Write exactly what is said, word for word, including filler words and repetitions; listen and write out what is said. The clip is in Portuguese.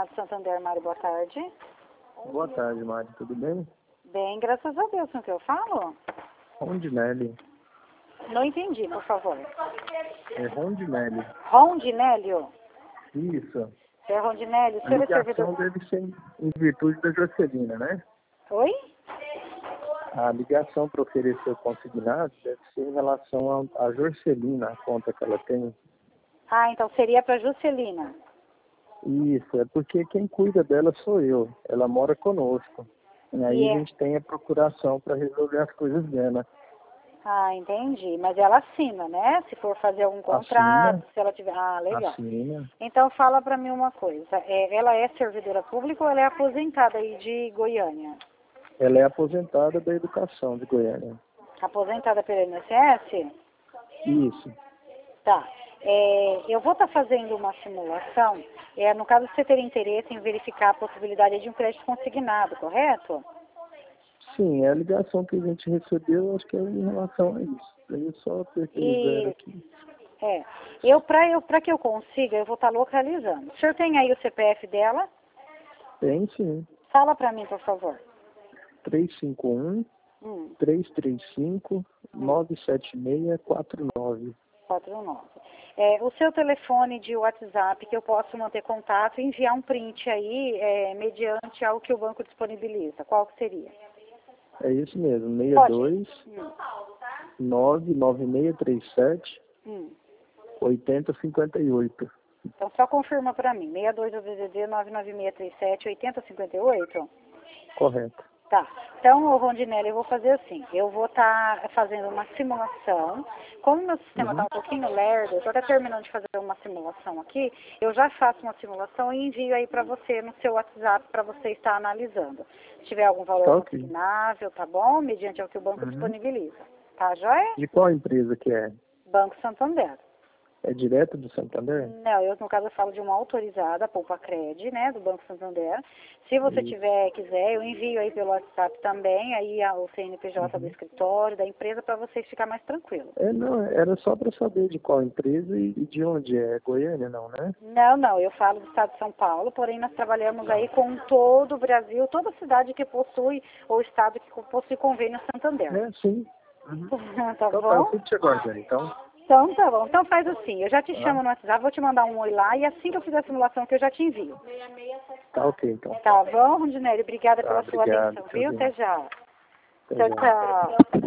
Consignado Santander, Mário, boa tarde. Boa tarde, Mário. Tudo bem? Bem, graças a Deus, com o que eu falo? Rondinelli. Não entendi, por favor. É Rondinelli. Rondinélio? Isso. É Rondinélio, o A senhor é ligação servidor... deve ser em em virtude da Jorcelina, né? Oi? A ligação para oferecer o consignado deve ser em relação à à Jorcelina, a conta que ela tem. Ah, então seria para Juscelina. Isso, é porque quem cuida dela sou eu. Ela mora conosco. E aí E a é... gente tem a procuração para resolver as coisas dela. Ah, entendi. Mas ela assina, né? Se for fazer algum contrato, Assina, se ela tiver... Ah, legal. assina. Então fala para mim uma coisa. É, ela é servidora pública ou ela é aposentada aí de Goiânia? Ela é aposentada da educação de Goiânia. Aposentada pelo I N S S? Isso. Tá. É, eu vou estar fazendo uma simulação. É, no caso, você teria interesse em verificar a possibilidade de um crédito consignado, correto? Sim, é a ligação que a gente recebeu, acho que é em relação a isso. Aí só apertei o zero E aqui. é, eu para eu para que eu consiga, eu vou estar localizando. O senhor tem aí o C P F dela? Tem sim. Fala para mim, por favor. três cinco um, Hum, três três cinco, nove sete seis quatro nove. quatro nove. É, o seu telefone de WhatsApp que eu posso manter contato e enviar um print aí, é, mediante ao que o banco disponibiliza. Qual que seria? É isso mesmo, Pode. seis dois, Hum, nove nove seis três sete, hum. oito zero cinco oito. Então só confirma para mim. seis dois do D D D nove nove seis três sete oito zero cinco oito? Correto. Tá. Então, ô Rondinelli, eu vou fazer assim. Eu vou estar fazendo uma simulação. Como meu sistema está Uhum. um pouquinho lerdo, eu estou até terminando de fazer uma simulação aqui, eu já faço uma simulação e envio aí para você no seu WhatsApp para você estar analisando. Se tiver algum valor Tá ok. consignável, tá bom? Mediante ao que o banco Uhum. disponibiliza. Tá, joia? De qual empresa que é? Banco Santander. É direto do Santander? Não, eu no caso eu falo de uma autorizada, a Poupa Cred, né, do Banco Santander. Se você Isso. tiver, quiser, eu envio aí pelo WhatsApp também, aí a- o C N P J do Uhum. escritório, da empresa, para vocês ficar mais tranquilos. É, não, era só para saber de qual empresa e e de onde é. Goiânia, não, né? Não, não, eu falo do estado de São Paulo, porém nós trabalhamos aí com todo o Brasil, toda cidade que possui, ou estado que possui convênio Santander. É, sim. Uhum. Tá Então tá, eu bom? fico te aguardando, então. Então tá bom. Então faz assim, eu já te Tá? chamo no WhatsApp, vou te mandar um oi lá e assim que eu fizer a simulação que eu já te envio. Tá ok, então. Tá bom, Rondinelli? Obrigada Tá, pela sua obrigado. atenção, viu? Tchauzinho. Até já. Até Tchau, já. tchau.